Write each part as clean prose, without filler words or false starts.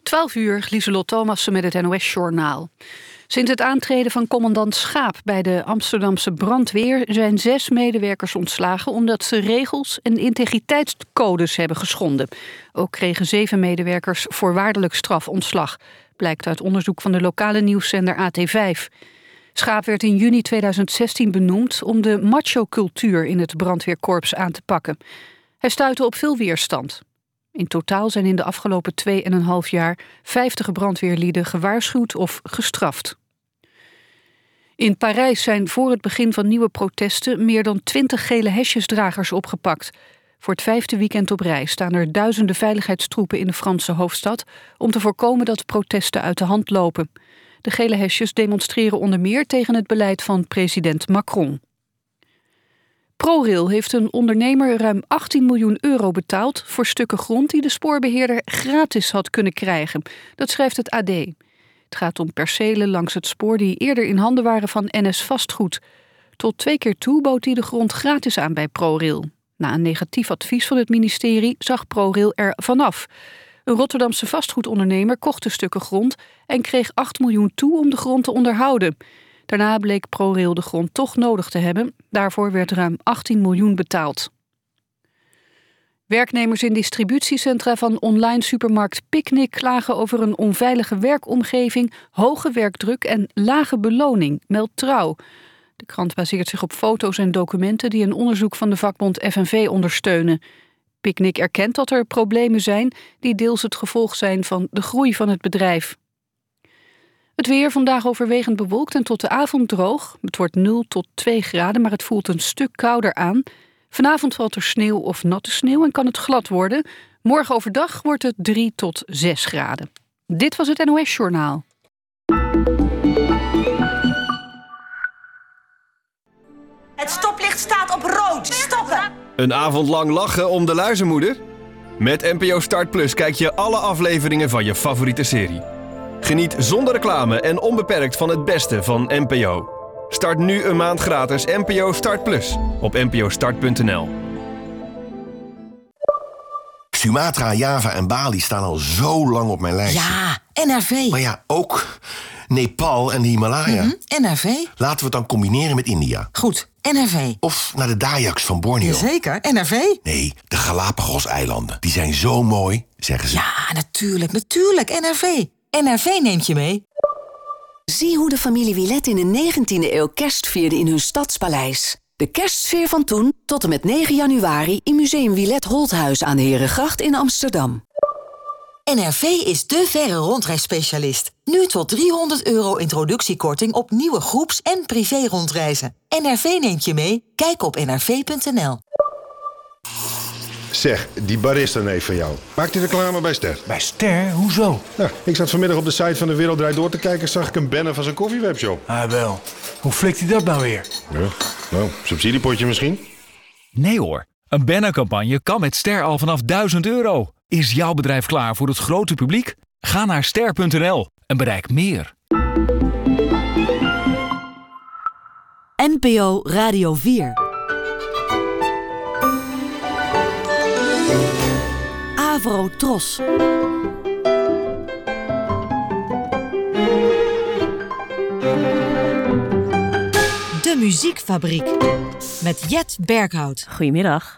12:00, Lieselot Thomassen met het NOS-journaal. Sinds het aantreden van commandant Schaap bij de Amsterdamse brandweer zijn 6 medewerkers ontslagen omdat ze regels en integriteitscodes hebben geschonden. Ook kregen 7 medewerkers voorwaardelijk strafontslag, blijkt uit onderzoek van de lokale nieuwszender AT5. Schaap werd in juni 2016 benoemd om de macho-cultuur in het brandweerkorps aan te pakken. Hij stuitte op veel weerstand. In totaal zijn in de afgelopen 2,5 jaar 50 brandweerlieden gewaarschuwd of gestraft. In Parijs zijn voor het begin van nieuwe protesten meer dan 20 gele hesjesdragers opgepakt. Voor het 5e weekend op rij staan er duizenden veiligheidstroepen in de Franse hoofdstad om te voorkomen dat protesten uit de hand lopen. De gele hesjes demonstreren onder meer tegen het beleid van president Macron. ProRail heeft een ondernemer ruim 18 miljoen euro betaald voor stukken grond die de spoorbeheerder gratis had kunnen krijgen. Dat schrijft het AD. Het gaat om percelen langs het spoor die eerder in handen waren van NS Vastgoed. Tot 2 keer toe bood hij de grond gratis aan bij ProRail. Na een negatief advies van het ministerie zag ProRail er vanaf. Een Rotterdamse vastgoedondernemer kocht de stukken grond en kreeg 8 miljoen toe om de grond te onderhouden. Daarna bleek ProRail de grond toch nodig te hebben. Daarvoor werd ruim 18 miljoen betaald. Werknemers in distributiecentra van online supermarkt Picnic klagen over een onveilige werkomgeving, hoge werkdruk en lage beloning, meldt Trouw. De krant baseert zich op foto's en documenten die een onderzoek van de vakbond FNV ondersteunen. Picnic erkent dat er problemen zijn die deels het gevolg zijn van de groei van het bedrijf. Het weer vandaag overwegend bewolkt en tot de avond droog. Het wordt 0 tot 2 graden, maar het voelt een stuk kouder aan. Vanavond valt er sneeuw of natte sneeuw en kan het glad worden. Morgen overdag wordt het 3 tot 6 graden. Dit was het NOS-journaal. Het stoplicht staat op rood. Stoppen! Een avond lang lachen om de luizenmoeder? Met NPO Start Plus kijk je alle afleveringen van je favoriete serie. Geniet zonder reclame en onbeperkt van het beste van NPO. Start nu een maand gratis NPO Start Plus op npostart.nl. Sumatra, Java en Bali staan al zo lang op mijn lijstje. Ja, NRV. Maar ja, ook Nepal en de Himalaya. NRV. Laten we het dan combineren met India. Goed, NRV. Of naar de Dayaks van Borneo. Jazeker, NRV. Nee, de Galapagos-eilanden. Die zijn zo mooi, zeggen ze. Ja, natuurlijk, NRV. NRV neemt je mee. Zie hoe de familie Wilet in de 19e eeuw kerst vierde in hun stadspaleis. De kerstsfeer van toen tot en met 9 januari in Museum Wilet Holthuis aan de Herengracht in Amsterdam. NRV is de verre rondreisspecialist. Nu tot €300 introductiekorting op nieuwe groeps- en privé-rondreizen. NRV neemt je mee. Kijk op nrv.nl. Zeg, die barista-neef van jou. Maakt die reclame bij Ster? Bij Ster? Hoezo? Nou, ik zat vanmiddag op de site van De Wereld Draait Door te kijken... zag ik een banner van zijn koffiewebshop. Ah, wel. Hoe flikt hij dat nou weer? Ja, nou, subsidiepotje misschien? Nee hoor, een bannercampagne kan met Ster al vanaf €1000. Is jouw bedrijf klaar voor het grote publiek? Ga naar ster.nl en bereik meer. NPO Radio 4. Avro Tros. De Muziekfabriek met Jet Berghout. Goedemiddag.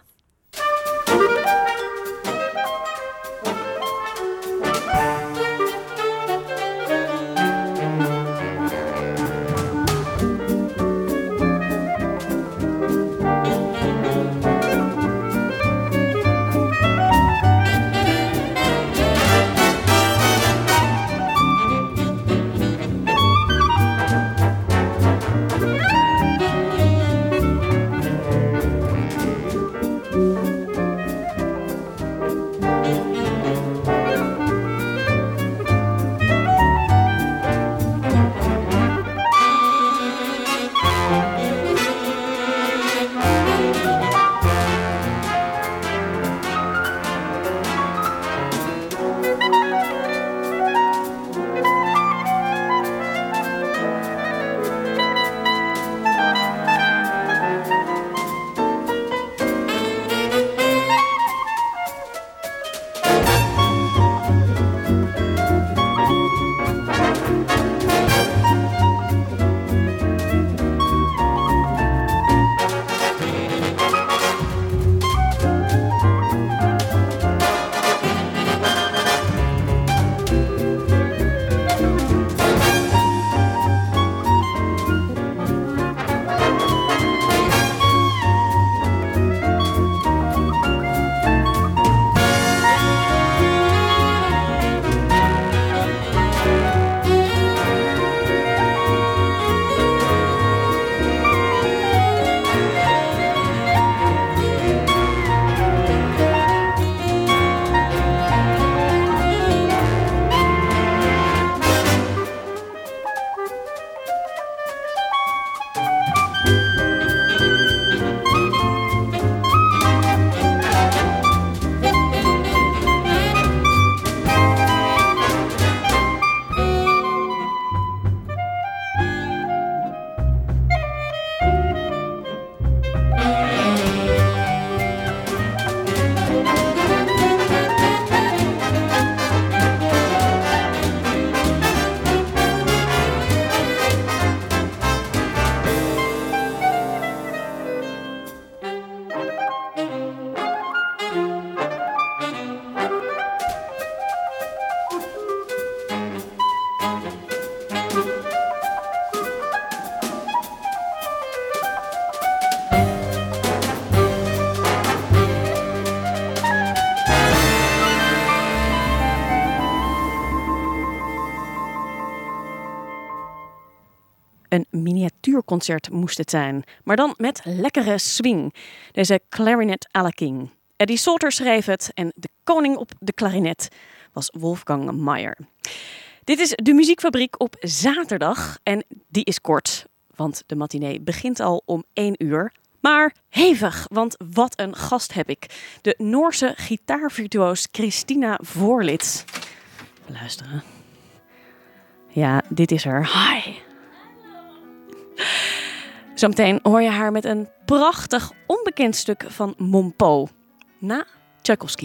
Een miniatuurconcert moest het zijn, maar dan met lekkere swing. Deze clarinet à la king. Eddie Salter schreef het en de koning op de klarinet was Wolfgang Meier. Dit is de Muziekfabriek op zaterdag en die is kort, want de matinee begint al om 1 uur. Maar hevig, want wat een gast heb ik. De Noorse gitaarvirtuoos Christina Voorlitz. Luisteren. Ja, dit is er. Hi. Zometeen hoor je haar met een prachtig onbekend stuk van Mompo. Na Tchaikovsky.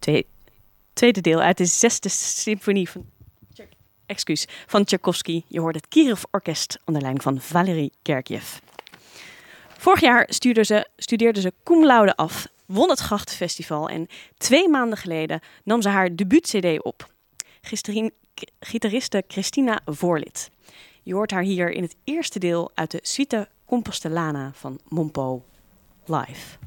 tweede deel uit de 6e symfonie van Tchaikovsky. Je hoort het Kirov Orkest onder leiding van Valery Gergiev. Vorig jaar studeerde ze cum laude af, won het Grachtenfestival en 2 maanden geleden nam ze haar debuut-cd op. Gitariste Christina Voorlit. Je hoort haar hier in het eerste deel uit de Suite Compostellana van Mompou live.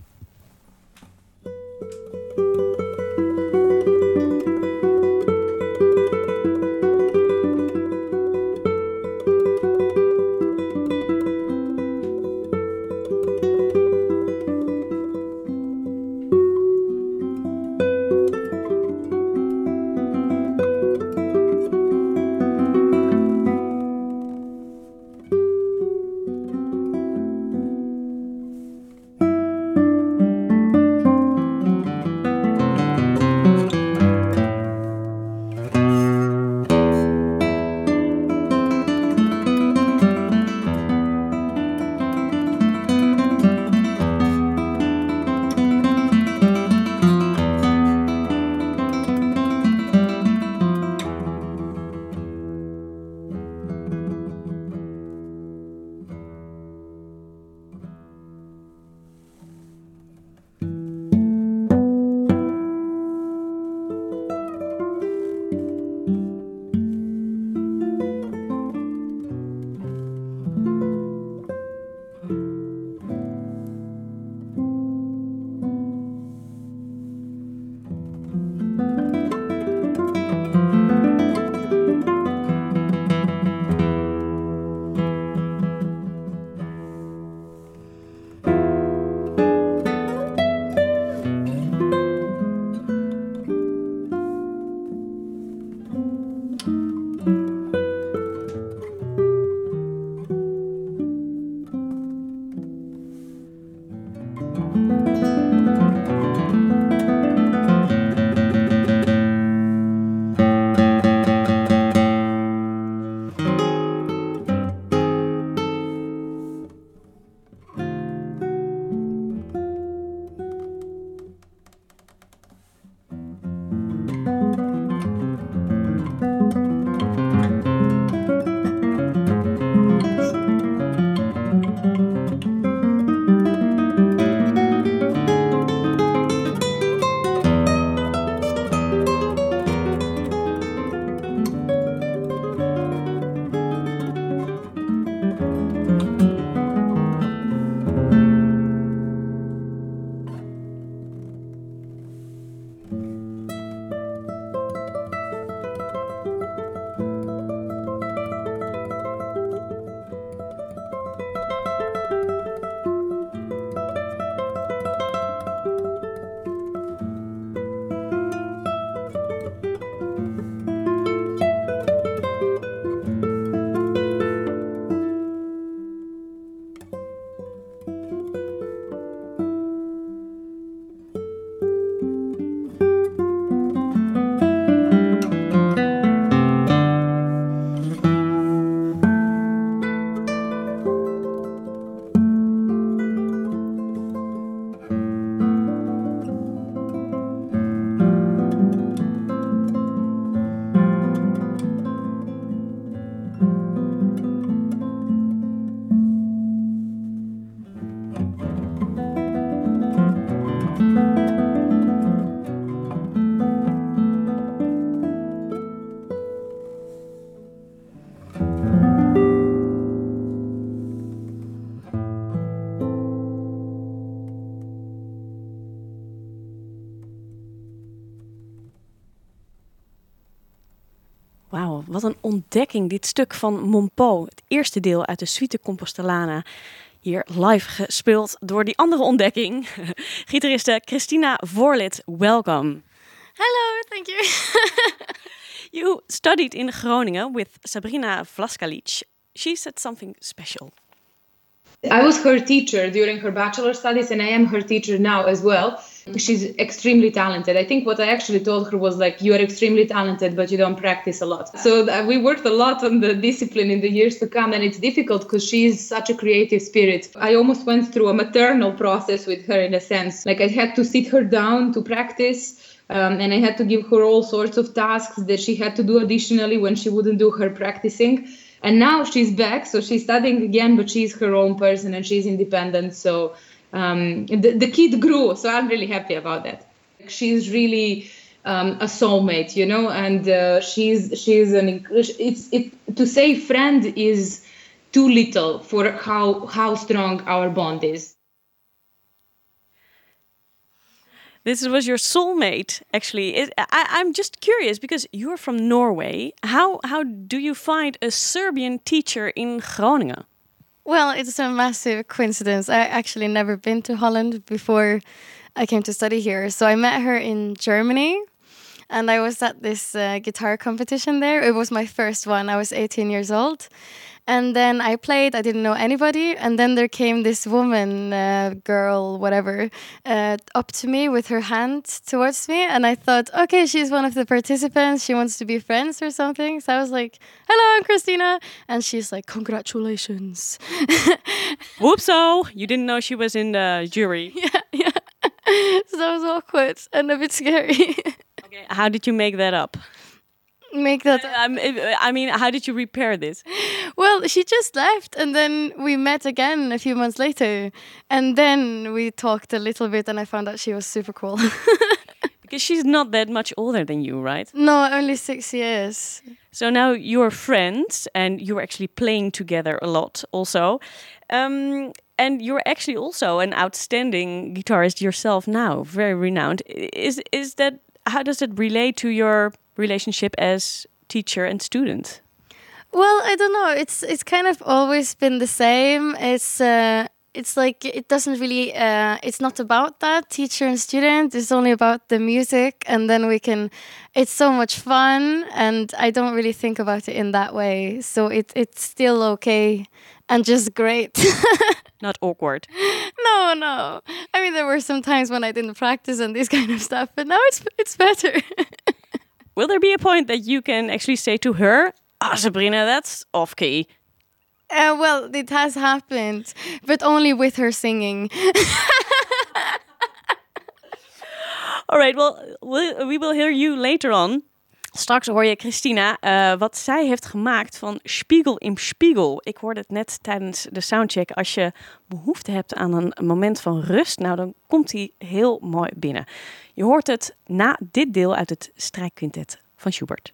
Wauw, wat een ontdekking, dit stuk van Mompou. Het eerste deel uit de Suite Compostellana. Hier live gespeeld door die andere ontdekking. Gitariste Christina Voorlit, welcome. Hello, thank you. You studied in Groningen with Sabrina Vlaskalic. She said something special. I was her teacher during her bachelor studies and I am her teacher now as well. She's extremely talented. I think what I actually told her was like, you are extremely talented, but you don't practice a lot. So we worked a lot on the discipline in the years to come, and it's difficult because she's such a creative spirit. I almost went through a maternal process with her in a sense. Like I had to sit her down to practice, and I had to give her all sorts of tasks that she had to do additionally when she wouldn't do her practicing. And now she's back, so she's studying again, but she's her own person and she's independent. So the kid grew, so I'm really happy about that. She's really a soulmate, you know, and to say friend is too little for how strong our bond is. This was your soulmate, actually. I'm just curious because you're from Norway. How do you find a Serbian teacher in Groningen? Well, it's a massive coincidence. I actually never been to Holland before I came to study here. So I met her in Germany, and I was at this guitar competition there. It was my first one. I was 18 years old. And then I played, I didn't know anybody. And then there came this woman, girl, whatever, up to me with her hand towards me. And I thought, okay, she's one of the participants. She wants to be friends or something. So I was like, hello, I'm Christina. And she's like, congratulations. Whoopso, you didn't know she was in the jury. Yeah. So that was awkward and a bit scary. Okay, how did you make that up? I mean, how did you repair this? Well, she just left, and then we met again a few months later, and then we talked a little bit, and I found out she was super cool. Because she's not that much older than you, right? No, only 6 years. So now you're friends, and you're actually playing together a lot also. And you're actually also an outstanding guitarist yourself now, very renowned. Is that, how does it relate to your relationship as teacher and student? Well, I don't know. It's kind of always been the same. It's like it doesn't really. It's not about that teacher and student. It's only about the music, and then we can. It's so much fun, and I don't really think about it in that way. So it's still okay, and just great. Not awkward. No. I mean, there were some times when I didn't practice and this kind of stuff, but now it's better. Will there be a point that you can actually say to her, Sabrina, that's off key? Well, it has happened, but only with her singing. All right, well, we will hear you later on. Straks hoor je Christina wat zij heeft gemaakt van Spiegel im Spiegel. Ik hoorde het net tijdens de soundcheck. Als je behoefte hebt aan een moment van rust, nou dan komt die heel mooi binnen. Je hoort het na dit deel uit het strijkquintet van Schubert.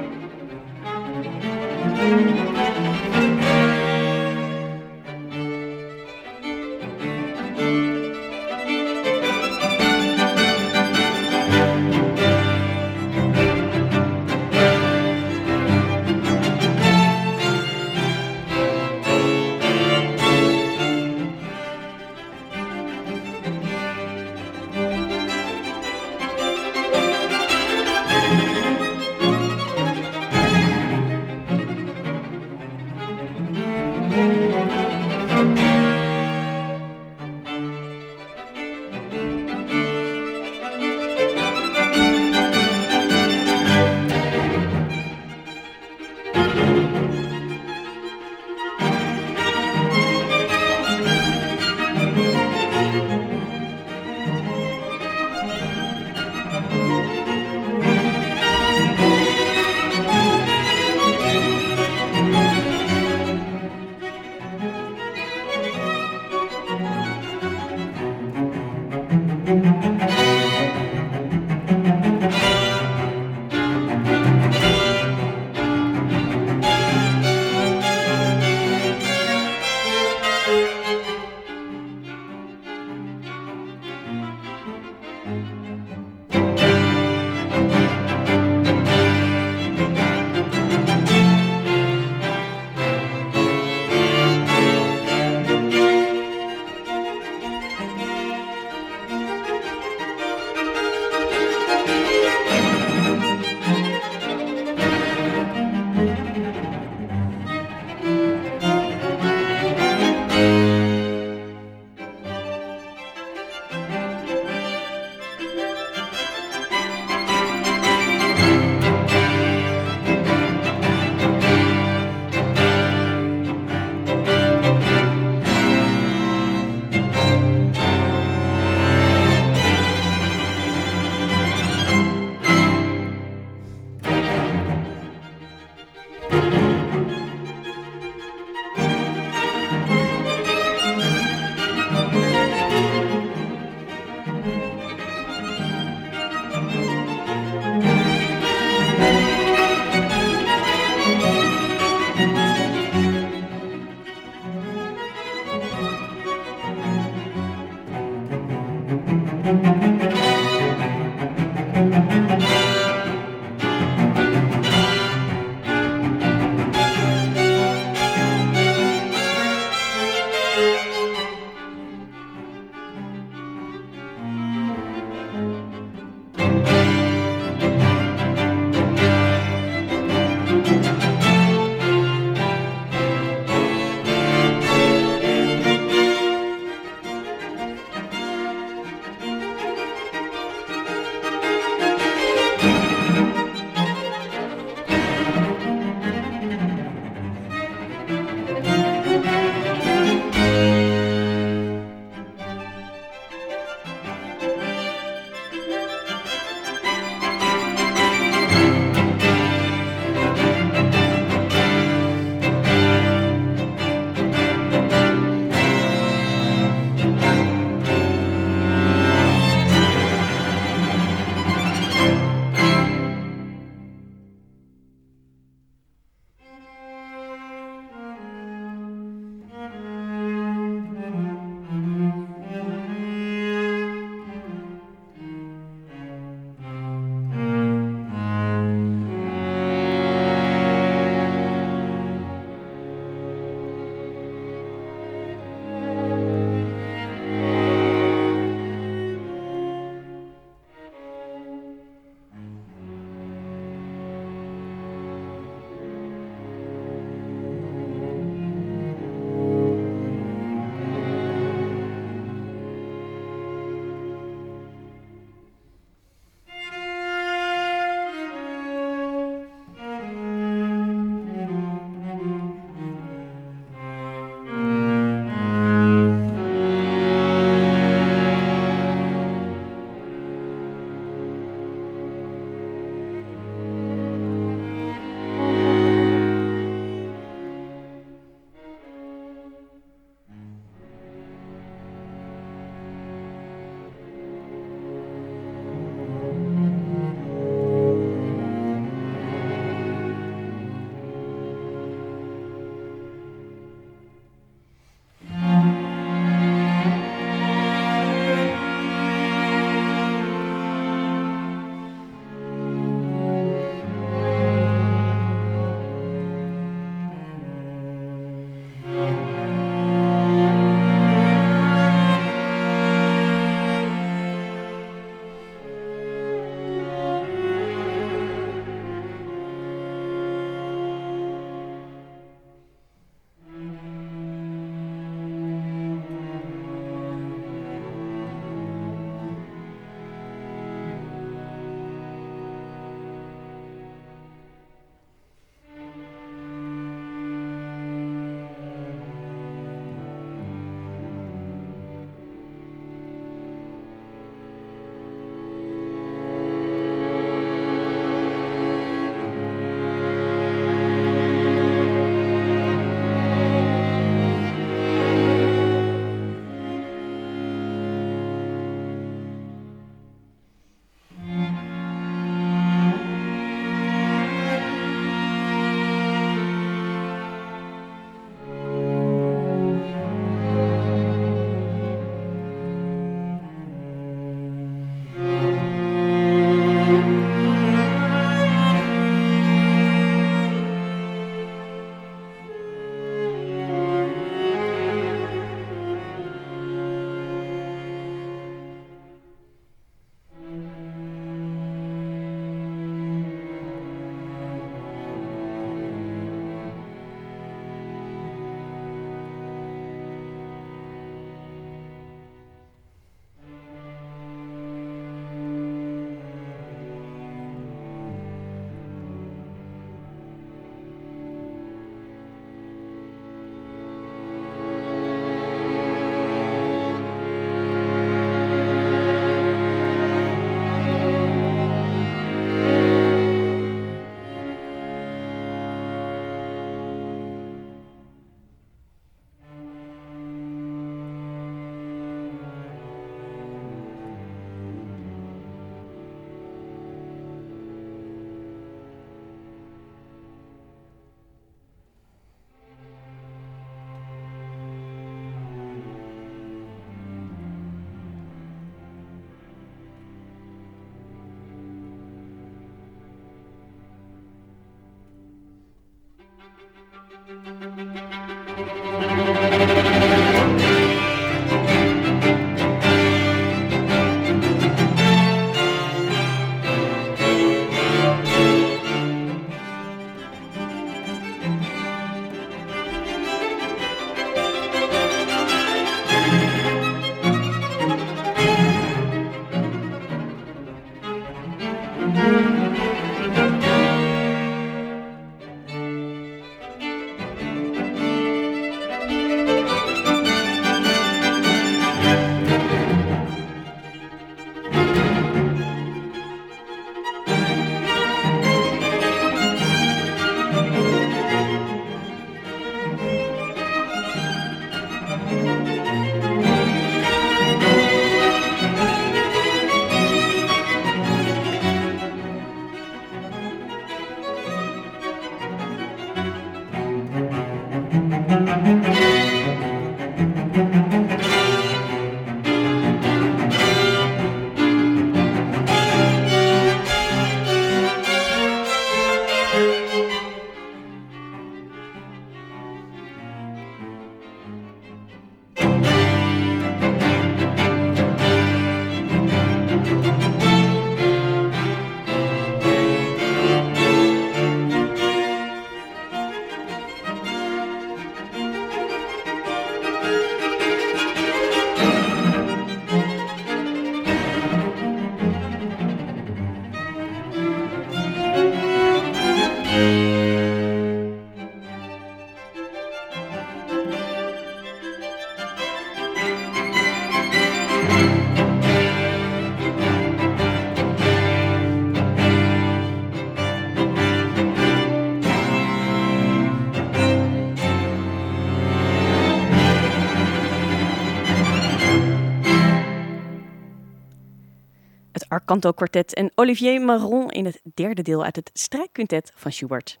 Arcanto Quartet en Olivier Marron in het derde deel uit het strijkquintet van Schubert.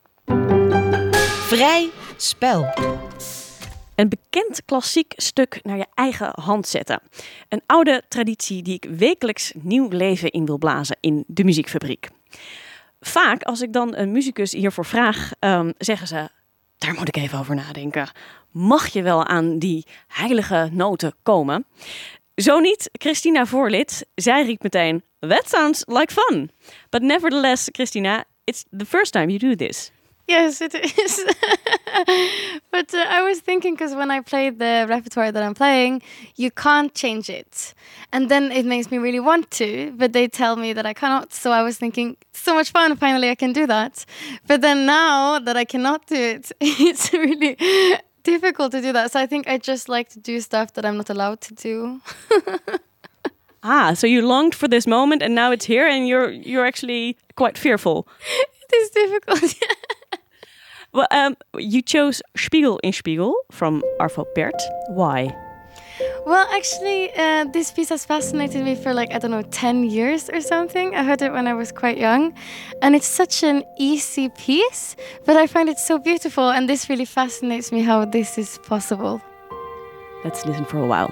Vrij spel. Een bekend klassiek stuk naar je eigen hand zetten. Een oude traditie die ik wekelijks nieuw leven in wil blazen in de muziekfabriek. Vaak als ik dan een muzikus hiervoor vraag, zeggen ze, daar moet ik even over nadenken. Mag je wel aan die heilige noten komen? Zo niet Christina Voorlid. Zij riep meteen, that sounds like fun. But nevertheless, Christina, it's the first time you do this. Yes, it is. But I was thinking, because when I played the repertoire that I'm playing, you can't change it. And then it makes me really want to, but they tell me that I cannot. So I was thinking, so much fun, finally I can do that. But then now that I cannot do it, it's really difficult to do that. So I think I just like to do stuff that I'm not allowed to do. So you longed for this moment and now it's here and you're actually quite fearful. It is difficult. Well, you chose Spiegel in Spiegel from Arvo Pärt. Why? Well, actually, this piece has fascinated me for 10 years or something. I heard it when I was quite young. And it's such an easy piece, but I find it so beautiful. And this really fascinates me how this is possible. Let's listen for a while.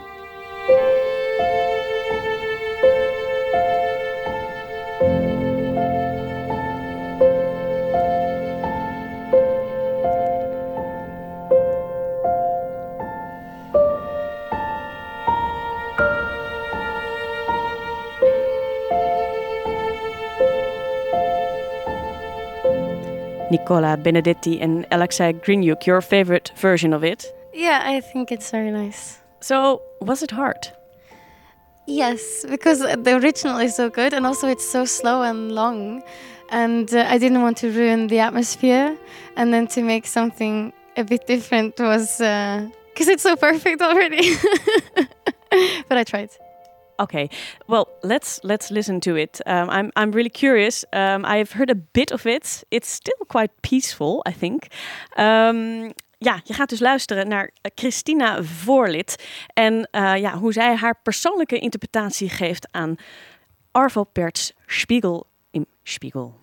Nicola Benedetti and Alexei Grinyuk, your favorite version of it? Yeah, I think it's very nice. So, was it hard? Yes, because the original is so good and also it's so slow and long. And I didn't want to ruin the atmosphere. And then to make something a bit different was... because it's so perfect already. But I tried. Okay, well, let's listen to it. I'm really curious. I've heard a bit of it. It's still quite peaceful, I think. Je gaat dus luisteren naar Christina Voorlid en hoe zij haar persoonlijke interpretatie geeft aan Arvo Pärt's Spiegel im Spiegel.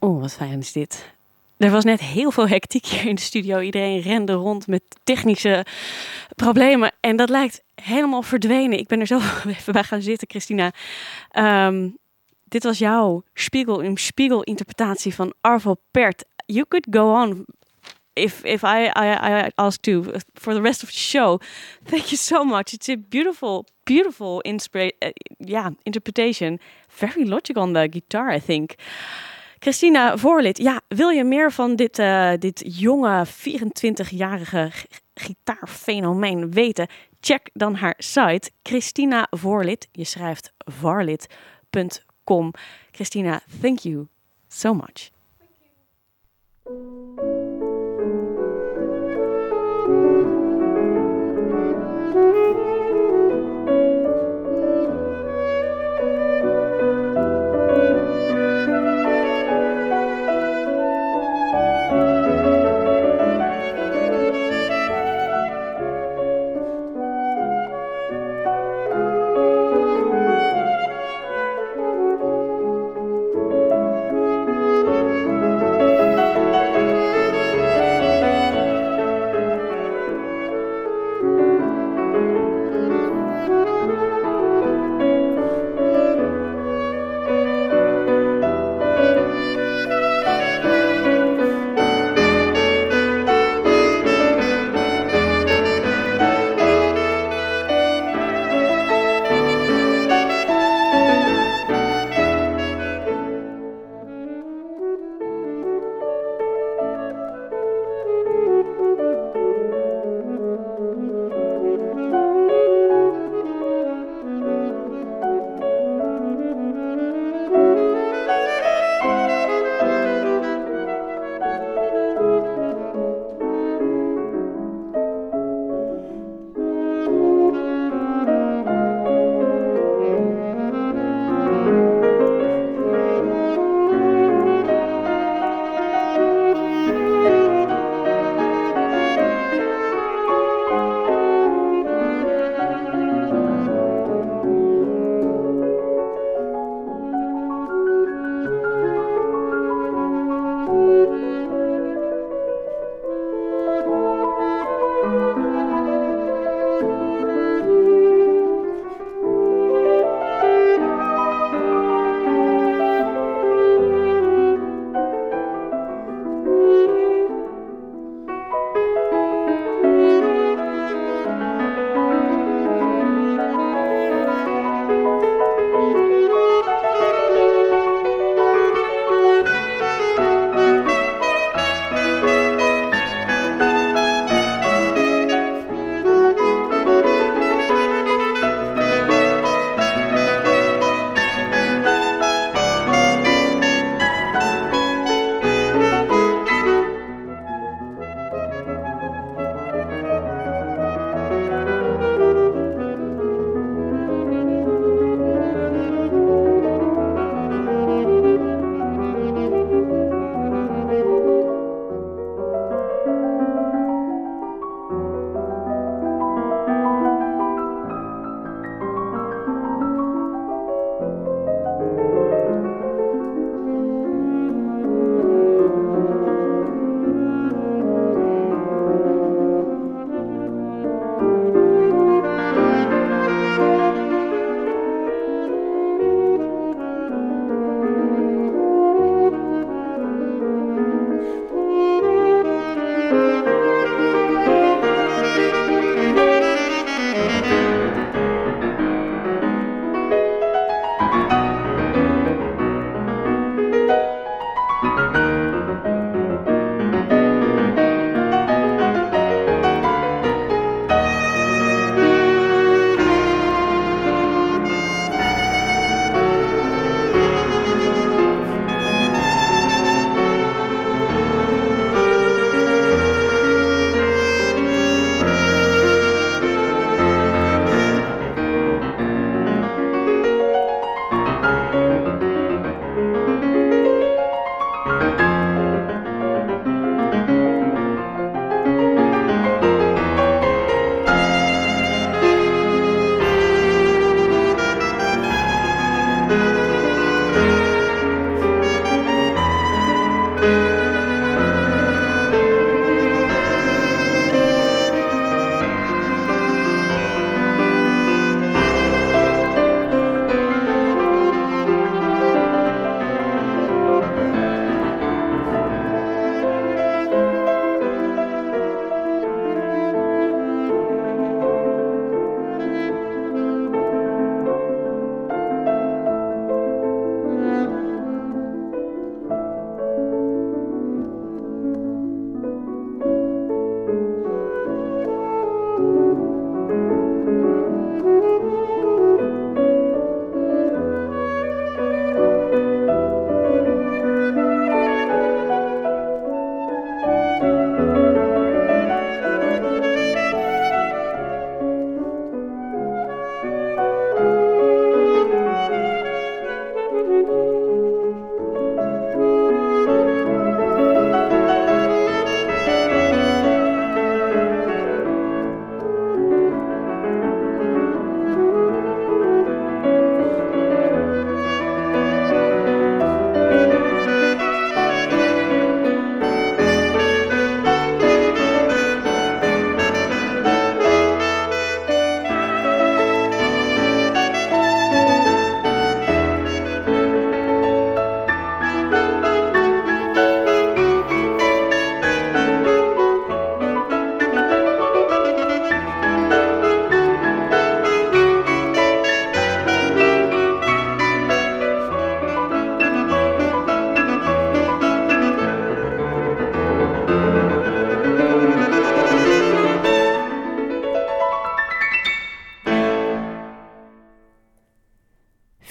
Oh, wat fijn is dit. Er was net heel veel hectiek hier in de studio. Iedereen rende rond met technische problemen. En dat lijkt helemaal verdwenen. Ik ben er zelf even bij gaan zitten, Christina. Dit was jouw Spiegel interpretatie van Arvo Pärt. You could go on if I asked to for the rest of the show. Thank you so much. It's a beautiful interpretation. Very logical on the guitar, I think. Christina Voorlit, ja, wil je meer van dit jonge 24-jarige gitaarfenomeen weten? Check dan haar site Christina Voorlit. Je schrijft voorlit.com. Christina, thank you so much.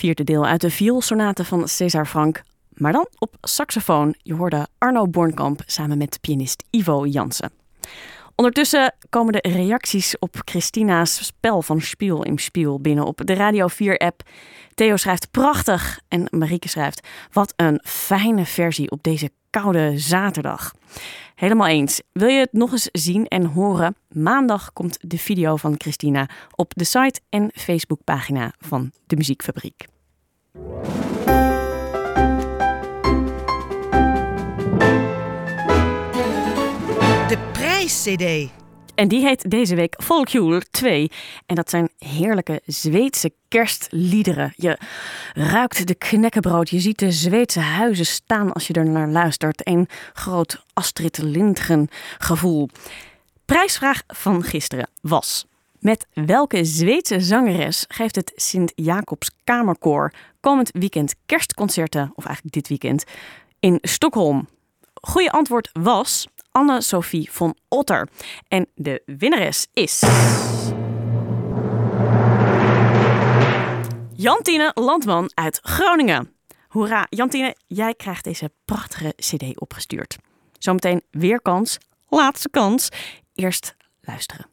Vierde deel uit de vioolsonate van César Franck, maar dan op saxofoon. Je hoorde Arno Bornkamp samen met pianist Ivo Jansen. Ondertussen komen de reacties op Christina's spel van Spiel im Spiel binnen op de Radio 4-app. Theo schrijft prachtig en Marieke schrijft: wat een fijne versie op deze koude zaterdag. Helemaal eens. Wil je het nog eens zien en horen? Maandag komt de video van Christina op de site en Facebookpagina van de Muziekfabriek. De prijs-cd. En die heet deze week Folkjul 2. En dat zijn heerlijke Zweedse kerstliederen. Je ruikt de knekkenbrood. Je ziet de Zweedse huizen staan als je er naar luistert. Een groot Astrid Lindgren gevoel. Prijsvraag van gisteren was: met welke Zweedse zangeres geeft het Sint-Jacobs Kamerkoor komend weekend kerstconcerten, of eigenlijk dit weekend, in Stockholm? Goeie antwoord was Anne-Sophie von Otter. En de winnares is Jantine Landman uit Groningen. Hoera, Jantine, jij krijgt deze prachtige cd opgestuurd. Zometeen weer kans, laatste kans. Eerst luisteren.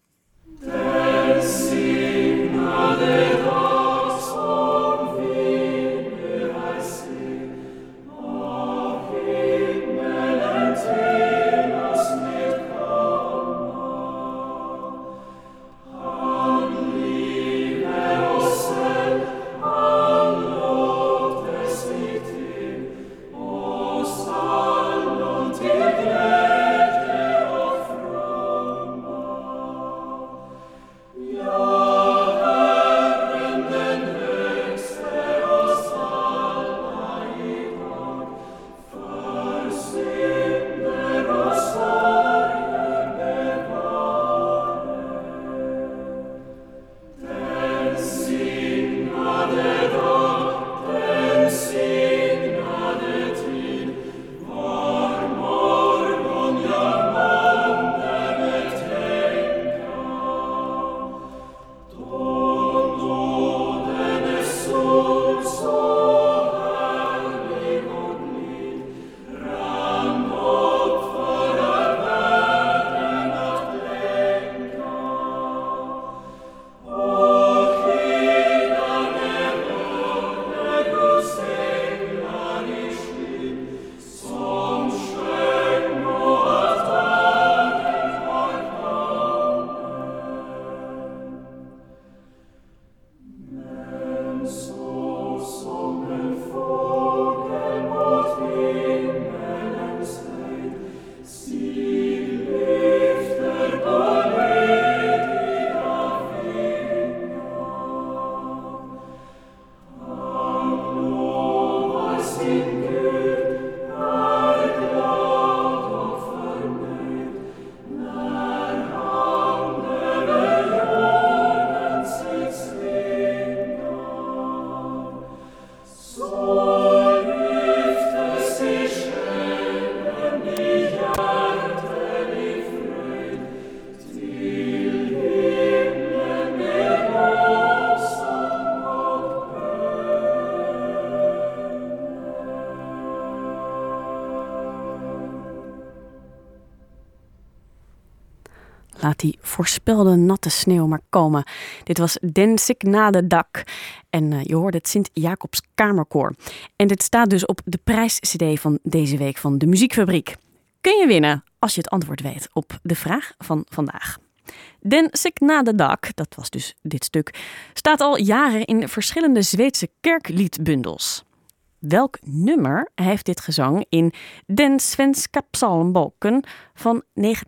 Laat die voorspelde natte sneeuw maar komen. Dit was Den Signade Dak. En je hoorde het Sint-Jacobs Kamerkoor. En dit staat dus op de prijs-cd van deze week van de Muziekfabriek. Kun je winnen als je het antwoord weet op de vraag van vandaag. Den Signade Dak, dat was dus dit stuk, staat al jaren in verschillende Zweedse kerkliedbundels. Welk nummer heeft dit gezang in Den Svenska Psalmboken van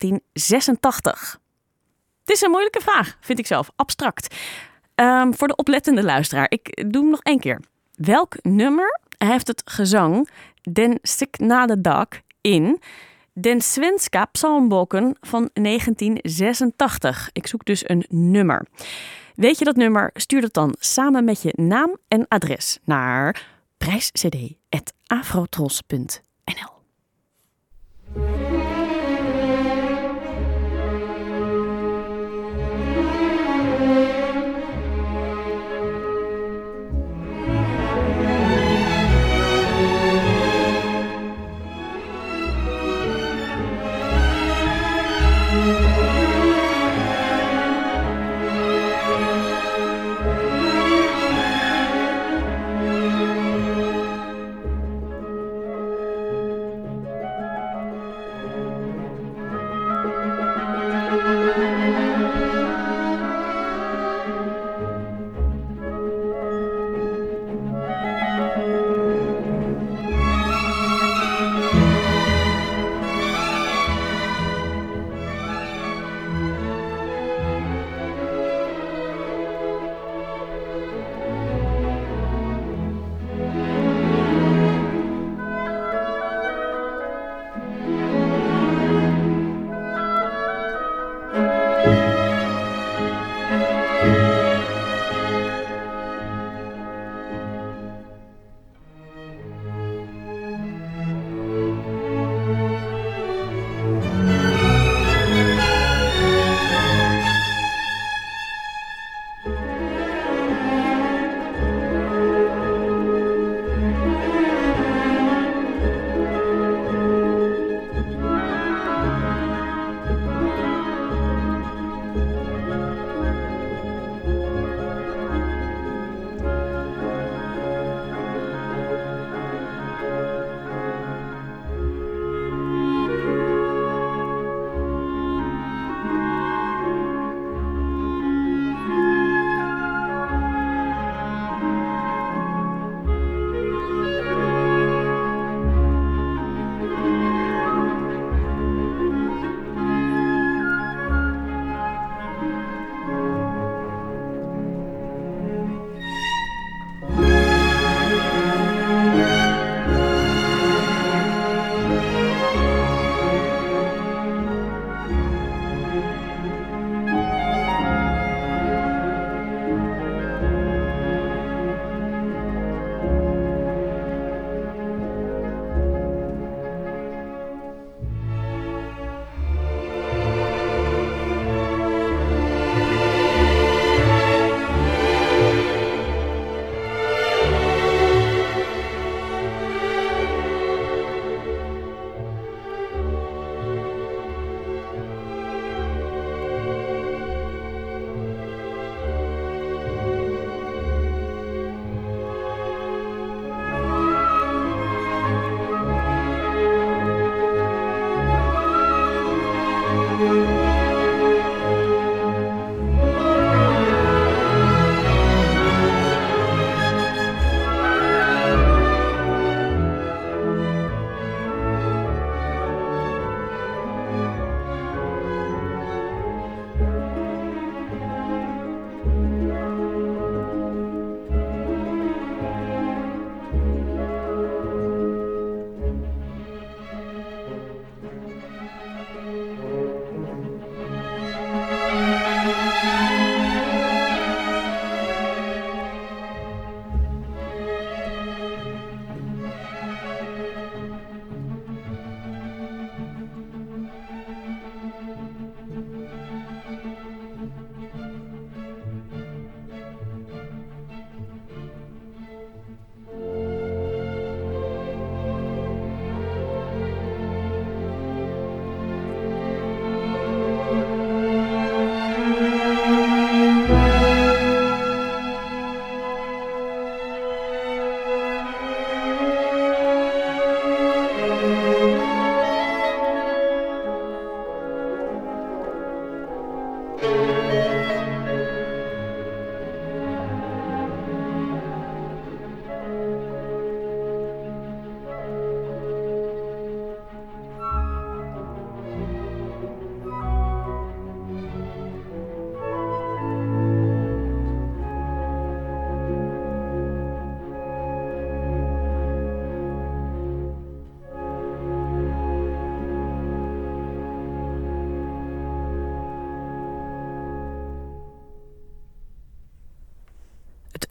1986? Het is een moeilijke vraag, vind ik zelf. Abstract. Voor de oplettende luisteraar, ik doe hem nog 1 keer. Welk nummer heeft het gezang Den Signade Dak in Den Svenska Psalmboken van 1986? Ik zoek dus een nummer. Weet je dat nummer? Stuur dat dan samen met je naam en adres naar prijscd@afrotros.nl.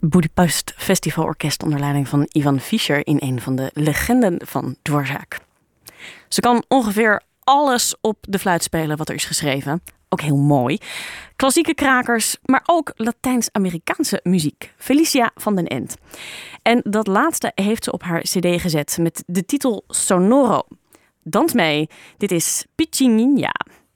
Budapest Festivalorkest onder leiding van Ivan Fischer in een van de legenden van Dvorak. Ze kan ongeveer alles op de fluit spelen wat er is geschreven. Ook heel mooi. Klassieke krakers, maar ook Latijns-Amerikaanse muziek. Felicia van den End. En dat laatste heeft ze op haar cd gezet met de titel Sonoro. Dans mee, dit is Pichinguinha.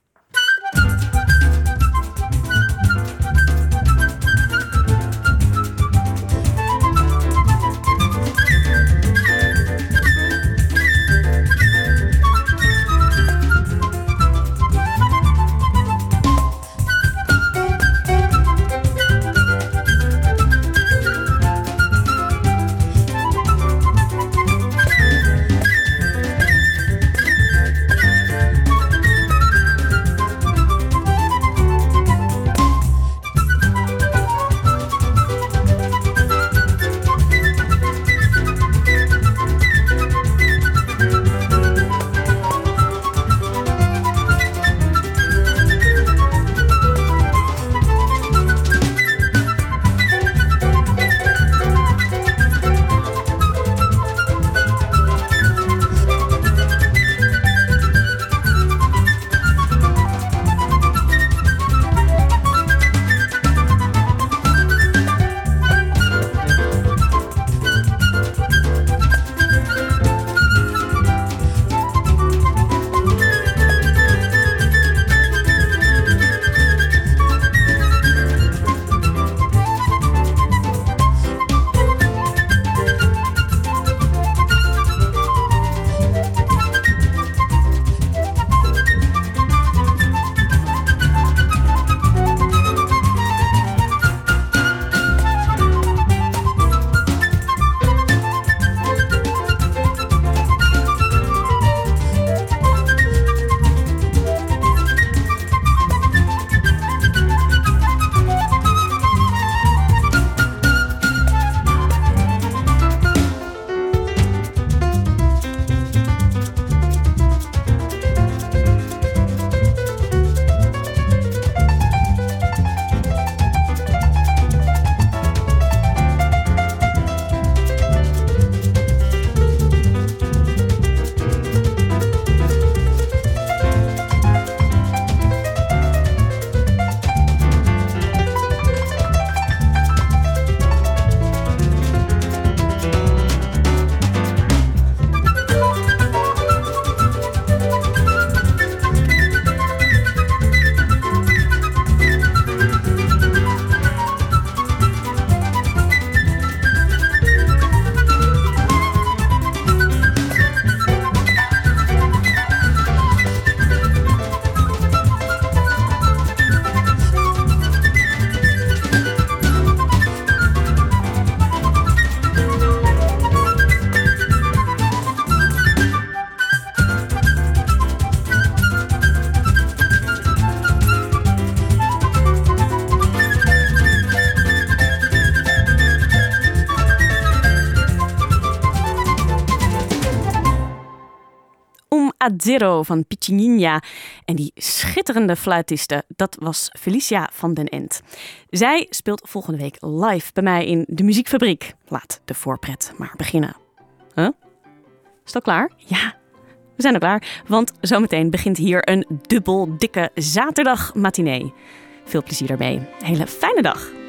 A0 van Pichinguinha. En die schitterende fluitiste, dat was Felicia van den End. Zij speelt volgende week live bij mij in de Muziekfabriek. Laat de voorpret maar beginnen. Huh? Is het al klaar? Ja, we zijn al klaar. Want zometeen begint hier een dubbel dikke zaterdagmatinee. Veel plezier daarmee. Hele fijne dag.